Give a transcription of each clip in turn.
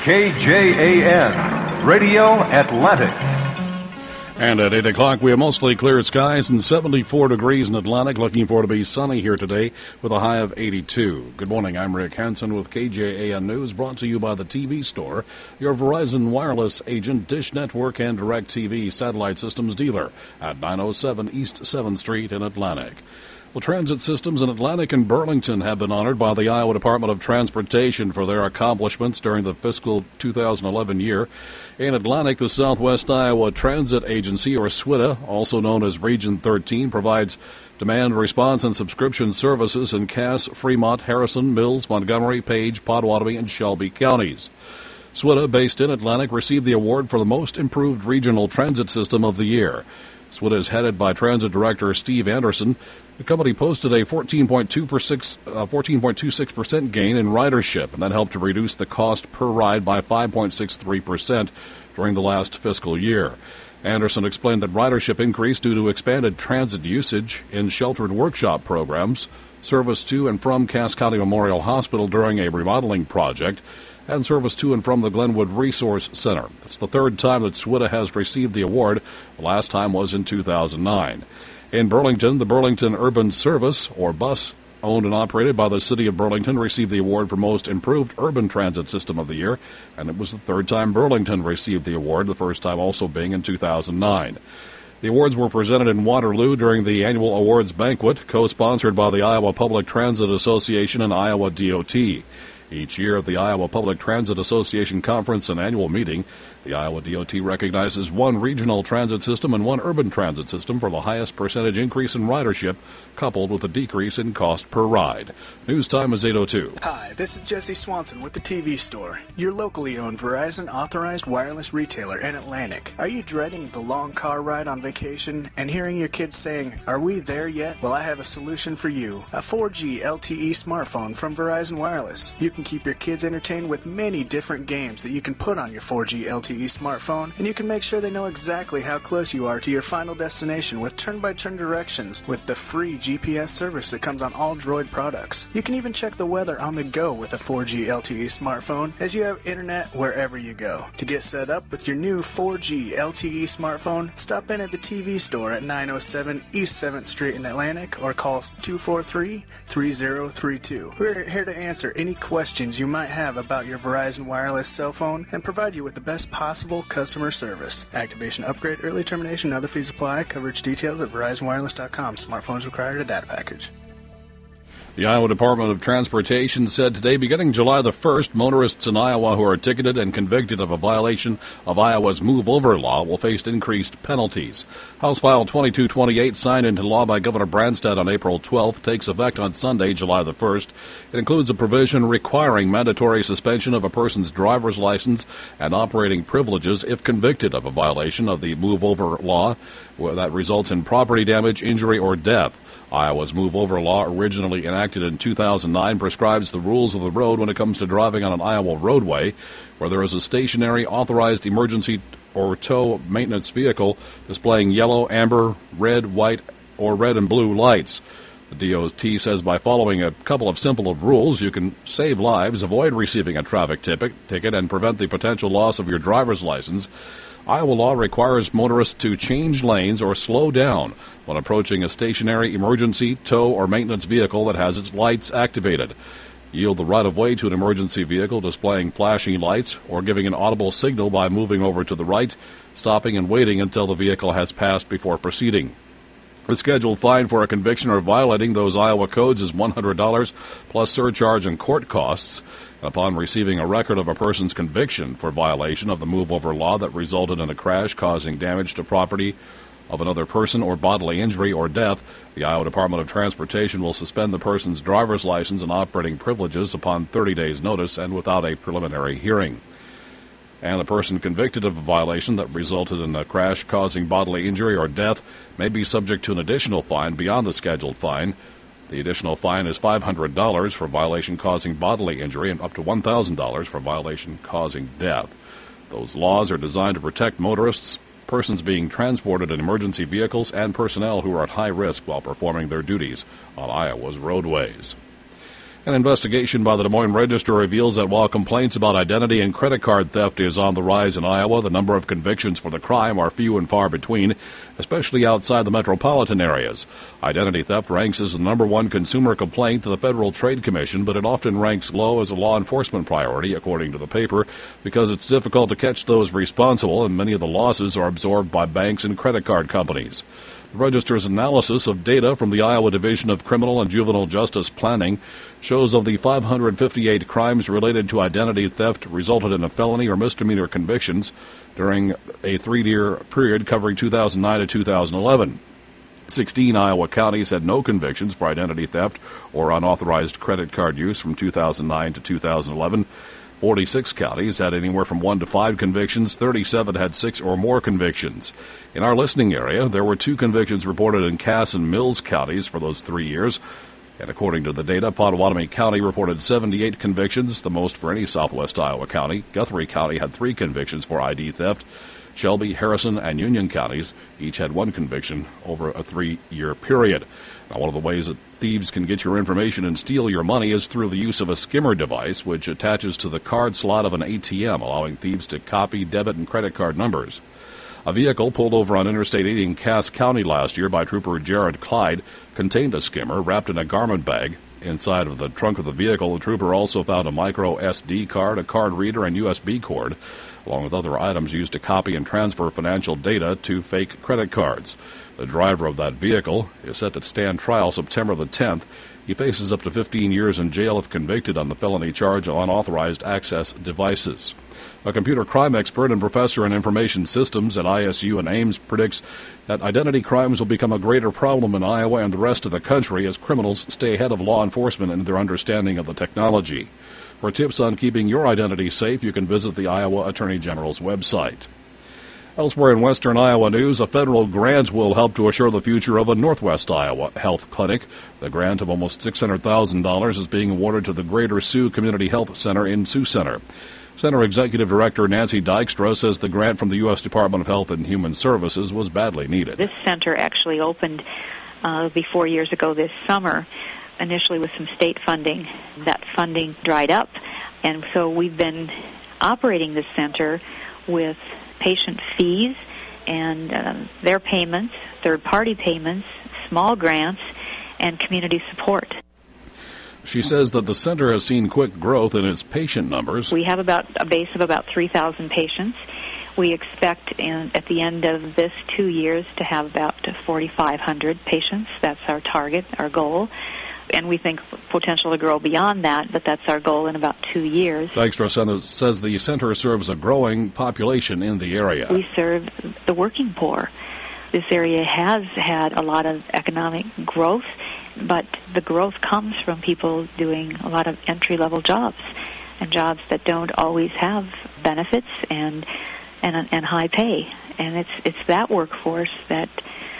KJAN, Radio Atlantic. And at 8 o'clock, we have mostly clear skies and 74 degrees in Atlantic. Looking for to be sunny here today with a high of 82. Good morning. I'm Rick Hansen with KJAN News, brought to you by the TV Store, your Verizon Wireless agent, Dish Network, and DirecTV satellite systems dealer at 907 East 7th Street in Atlantic. Well, transit systems in Atlantic and Burlington have been honored by the Iowa Department of Transportation for their accomplishments during the fiscal 2011 year. In Atlantic, the Southwest Iowa Transit Agency, or SWITA, also known as Region 13, provides demand response and subscription services in Cass, Fremont, Harrison, Mills, Montgomery, Page, Potawatomi, and Shelby counties. SWITA, based in Atlantic, received the award for the most improved regional transit system of the year. SWITA is headed by Transit Director Steve Anderson. The company posted a 14.26% gain in ridership, and that helped to reduce the cost per ride by 5.63% during the last fiscal year. Anderson explained that ridership increased due to expanded transit usage in sheltered workshop programs, service to and from Cass County Memorial Hospital during a remodeling project, and service to and from the Glenwood Resource Center. It's the third time that SWITA has received the award. The last time was in 2009. In Burlington, the Burlington Urban Service, or BUS, owned and operated by the City of Burlington, received the award for Most Improved Urban Transit System of the Year, and it was the third time Burlington received the award, the first time also being in 2009. The awards were presented in Waterloo during the annual awards banquet, co-sponsored by the Iowa Public Transit Association and Iowa DOT. Each year at the Iowa Public Transit Association Conference and Annual Meeting, the Iowa DOT recognizes one regional transit system and one urban transit system for the highest percentage increase in ridership, coupled with a decrease in cost per ride. News time is 8:02. Hi, this is Jesse Swanson with the TV Store, your locally owned Verizon authorized wireless retailer in Atlantic. Are you dreading the long car ride on vacation and hearing your kids saying, "Are we there yet?" Well, I have a solution for you. A 4G LTE smartphone from Verizon Wireless. You can keep your kids entertained with many different games that you can put on your 4G LTE smartphone, and you can make sure they know exactly how close you are to your final destination with turn-by-turn directions with the free GPS service that comes on all Droid products. You can even check the weather on the go with a 4G LTE smartphone, as you have internet wherever you go. To get set up with your new 4G LTE smartphone, stop in at the TV Store at 907 East 7th Street in Atlantic or call 243-3032. We're here to answer any questions you might have about your Verizon Wireless cell phone and provide you with the best possible customer service. Activation, upgrade, early termination, and other fees apply. Coverage details at VerizonWireless.com. Smartphones require a data package. The Iowa Department of Transportation said today, beginning July the 1st, motorists in Iowa who are ticketed and convicted of a violation of Iowa's Move Over law will face increased penalties. House File 2228, signed into law by Governor Branstad on April 12th, takes effect on Sunday, July the 1st. It includes a provision requiring mandatory suspension of a person's driver's license and operating privileges if convicted of a violation of the Move Over law that results in property damage, injury, or death. Iowa's Move Over law, originally enacted in 2009, prescribes the rules of the road when it comes to driving on an Iowa roadway, where there is a stationary authorized emergency or tow maintenance vehicle displaying yellow, amber, red, white, or red and blue lights. The DOT says by following a couple of simple rules, you can save lives, avoid receiving a traffic ticket, and prevent the potential loss of your driver's license. Iowa law requires motorists to change lanes or slow down when approaching a stationary emergency, tow, or maintenance vehicle that has its lights activated. Yield the right-of-way to an emergency vehicle displaying flashing lights or giving an audible signal by moving over to the right, stopping and waiting until the vehicle has passed before proceeding. The scheduled fine for a conviction or violating those Iowa codes is $100 plus surcharge and court costs. Upon receiving a record of a person's conviction for violation of the Move Over law that resulted in a crash causing damage to property of another person or bodily injury or death, the Iowa Department of Transportation will suspend the person's driver's license and operating privileges upon 30 days' notice and without a preliminary hearing. And a person convicted of a violation that resulted in a crash causing bodily injury or death may be subject to an additional fine beyond the scheduled fine. The additional fine is $500 for violation causing bodily injury and up to $1,000 for violation causing death. Those laws are designed to protect motorists, persons being transported in emergency vehicles, and personnel who are at high risk while performing their duties on Iowa's roadways. An investigation by the Des Moines Register reveals that while complaints about identity and credit card theft is on the rise in Iowa, the number of convictions for the crime are few and far between, especially outside the metropolitan areas. Identity theft ranks as the number one consumer complaint to the Federal Trade Commission, but it often ranks low as a law enforcement priority, according to the paper, because it's difficult to catch those responsible, and many of the losses are absorbed by banks and credit card companies. The Register's analysis of data from the Iowa Division of Criminal and Juvenile Justice Planning shows of the 558 crimes related to identity theft resulted in a felony or misdemeanor convictions during a 3-year period covering 2009 to 2011. 16 Iowa counties had no convictions for identity theft or unauthorized credit card use from 2009 to 2011. 46 counties had anywhere from 1 to 5 convictions. 37 had 6 or more convictions. In our listening area, there were 2 convictions reported in Cass and Mills counties for those 3 years. And according to the data, Pottawatomie County reported 78 convictions, the most for any southwest Iowa county. Guthrie County had 3 convictions for ID theft. Shelby, Harrison, and Union counties each had 1 conviction over a 3-year period. Now, one of the ways that thieves can get your information and steal your money is through the use of a skimmer device, which attaches to the card slot of an ATM, allowing thieves to copy debit and credit card numbers. A vehicle pulled over on Interstate 80 in Cass County last year by Trooper Jared Clyde contained a skimmer wrapped in a garment bag. Inside of the trunk of the vehicle, the trooper also found a micro SD card, a card reader, and USB cord, along with other items used to copy and transfer financial data to fake credit cards. The driver of that vehicle is set to stand trial September the 10th. He faces up to 15 years in jail if convicted on the felony charge of unauthorized access devices. A computer crime expert and professor in information systems at ISU and Ames predicts that identity crimes will become a greater problem in Iowa and the rest of the country as criminals stay ahead of law enforcement in their understanding of the technology. For tips on keeping your identity safe, you can visit the Iowa Attorney General's website. Elsewhere in western Iowa news, a federal grant will help to assure the future of a northwest Iowa health clinic. The grant of almost $600,000 is being awarded to the Greater Sioux Community Health Center in Sioux Center. Center Executive Director Nancy Dykstra says the grant from the U.S. Department of Health and Human Services was badly needed. This center actually opened 4 years ago this summer, initially with some state funding. That funding dried up, and so we've been operating this center with patient fees and their payments, third-party payments, small grants, and community support. She says that the center has seen quick growth in its patient numbers. We have about a base of about 3,000 patients. We expect at the end of this 2 years to have about 4,500 patients. That's our target, our goal. And we think potential to grow beyond that, but that's our goal in about 2 years. Dykstra says the center serves a growing population in the area. We serve the working poor. This area has had a lot of economic growth, but the growth comes from people doing a lot of entry-level jobs, and jobs that don't always have benefits and high pay. And it's that workforce that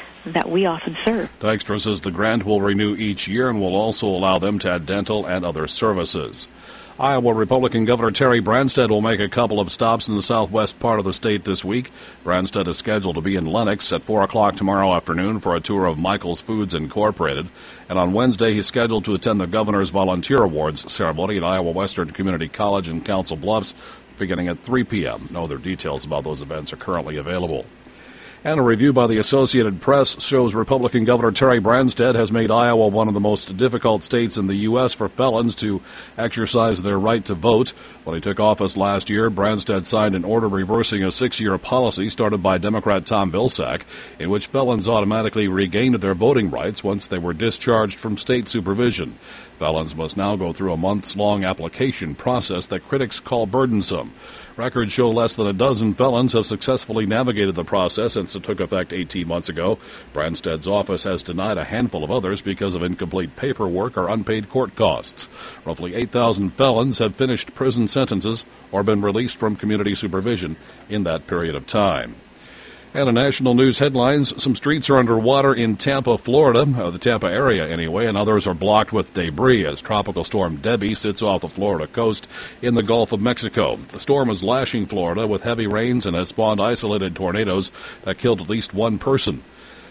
we often serve. Dykstra says the grant will renew each year and will also allow them to add dental and other services. Iowa Republican Governor Terry Branstad will make a couple of stops in the southwest part of the state this week. Branstad is scheduled to be in Lenox at 4 o'clock tomorrow afternoon for a tour of Michael's Foods Incorporated. And on Wednesday, he's scheduled to attend the Governor's Volunteer Awards ceremony at Iowa Western Community College in Council Bluffs beginning at 3 p.m. No other details about those events are currently available. And a review by the Associated Press shows Republican Governor Terry Branstad has made Iowa one of the most difficult states in the U.S. for felons to exercise their right to vote. When he took office last year, Branstad signed an order reversing a 6-year policy started by Democrat Tom Vilsack, in which felons automatically regained their voting rights once they were discharged from state supervision. Felons must now go through a months-long application process that critics call burdensome. Records show less than a dozen felons have successfully navigated the process since it took effect 18 months ago. Branstad's office has denied a handful of others because of incomplete paperwork or unpaid court costs. Roughly 8,000 felons have finished prison sentences or been released from community supervision in that period of time. And in national news headlines, some streets are underwater in Tampa, Florida, the Tampa area anyway, and others are blocked with debris as Tropical Storm Debbie sits off the Florida coast in the Gulf of Mexico. The storm is lashing Florida with heavy rains and has spawned isolated tornadoes that killed at least one person.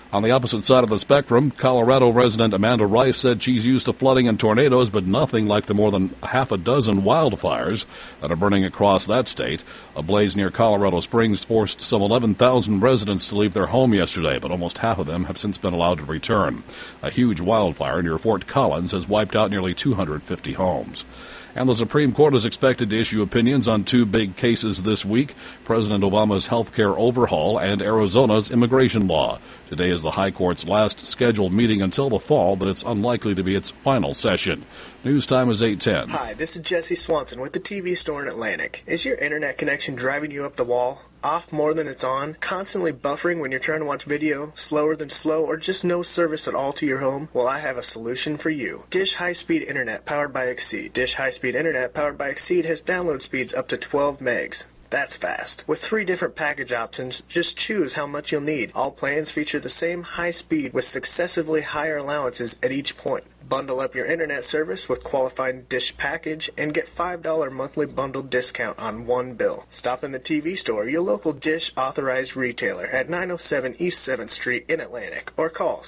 On the opposite side of the spectrum, Colorado resident Amanda Rice said she's used to flooding and tornadoes, but nothing like the more than half a dozen wildfires that are burning across that state. A blaze near Colorado Springs forced some 11,000 residents to leave their home yesterday, but almost half of them have since been allowed to return. A huge wildfire near Fort Collins has wiped out nearly 250 homes. And the Supreme Court is expected to issue opinions on two big cases this week, President Obama's health care overhaul and Arizona's immigration law. Today is the High Court's last scheduled meeting until the fall, but it's unlikely to be its final session. News time is 8:10. Hi, this is Jesse Swanson with the TV store in Atlantic. Is your internet connection driving you up the wall? Off more than it's on? Constantly buffering when you're trying to watch video? Slower than slow? Or just no service at all to your home? Well, I have a solution for you. Dish High-Speed Internet powered by Exceed. Dish High-Speed Internet powered by Exceed has download speeds up to 12 megs. That's fast. With 3 different package options, just choose how much you'll need. All plans feature the same high speed with successively higher allowances at each point. Bundle up your internet service with qualifying Dish package and get $5 monthly bundled discount on one bill. Stop in the TV store, your local Dish authorized retailer at 907 East 7th Street in Atlantic, or call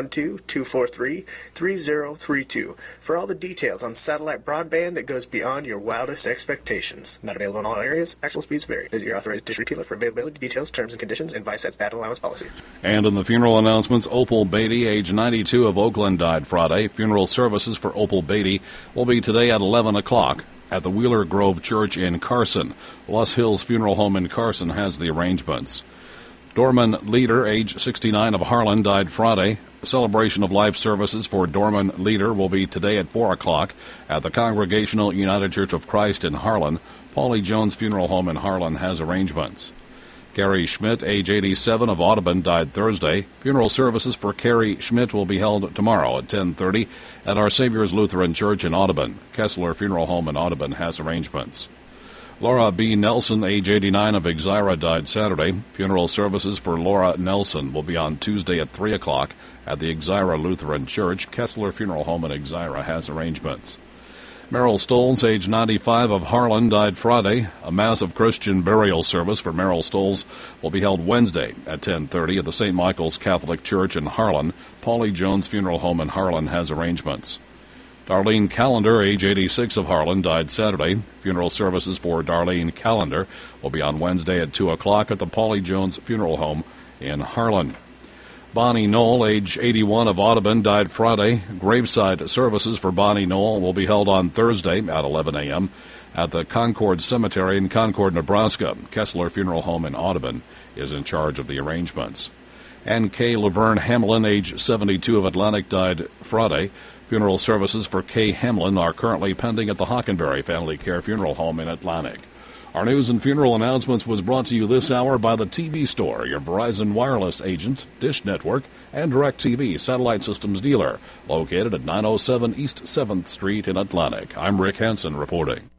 712-243-3032 for all the details on satellite broadband that goes beyond your wildest expectations. Not available in all areas. Actual speeds vary. Visit your authorized Dish retailer for availability, details, terms and conditions, and Viasat's data allowance policy. And in the funeral announcements, Opal Beatty, age 92 of Oakland, died Friday. Funeral services for Opal Beatty will be today at 11 o'clock at the Wheeler Grove Church in Carson. Loss Hills Funeral Home in Carson has the arrangements. Dorman Leader, age 69 of Harlan, died Friday. Celebration of life services for Dorman Leader will be today at 4 o'clock at the Congregational United Church of Christ in Harlan. Paulie Jones Funeral Home in Harlan has arrangements. Carrie Schmidt, age 87 of Audubon, died Thursday. Funeral services for Carrie Schmidt will be held tomorrow at 10:30 at Our Savior's Lutheran Church in Audubon. Kessler Funeral Home in Audubon has arrangements. Laura B. Nelson, age 89 of Exira, died Saturday. Funeral services for Laura Nelson will be on Tuesday at 3 o'clock at the Exira Lutheran Church. Kessler Funeral Home in Exira has arrangements. Merrill Stoles, age 95 of Harlan, died Friday. A massive Christian burial service for Merrill Stoles will be held Wednesday at 10:30 at the St. Michael's Catholic Church in Harlan. Paulie Jones Funeral Home in Harlan has arrangements. Darlene Callender, age 86 of Harlan, died Saturday. Funeral services for Darlene Callender will be on Wednesday at 2 o'clock at the Paulie Jones Funeral Home in Harlan. Bonnie Knoll, age 81 of Audubon, died Friday. Graveside services for Bonnie Knoll will be held on Thursday at 11 a.m. at the Concord Cemetery in Concord, Nebraska. Kessler Funeral Home in Audubon is in charge of the arrangements. And Kay Laverne Hamlin, age 72 of Atlantic, died Friday. Funeral services for Kay Hamlin are currently pending at the Hockenberry Family Care Funeral Home in Atlantic. Our news and funeral announcements was brought to you this hour by the TV Store, your Verizon Wireless agent, Dish Network, and DirecTV satellite systems dealer, located at 907 East 7th Street in Atlantic. I'm Rick Hansen reporting.